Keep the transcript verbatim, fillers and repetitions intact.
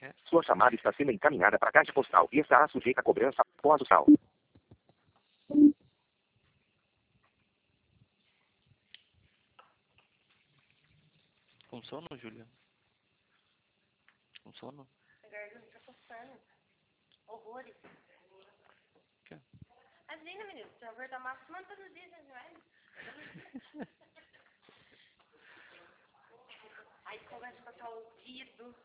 Sua chamada está sendo encaminhada para a caixa postal e estará sujeita a cobrança após o sal. Com sono, Júlia? Com sono? A garganta tá coçando. Horrores. Que? Imagina, menino, se eu ver massa, manda todos os dias, não é? Aí começa a passar o ouvido.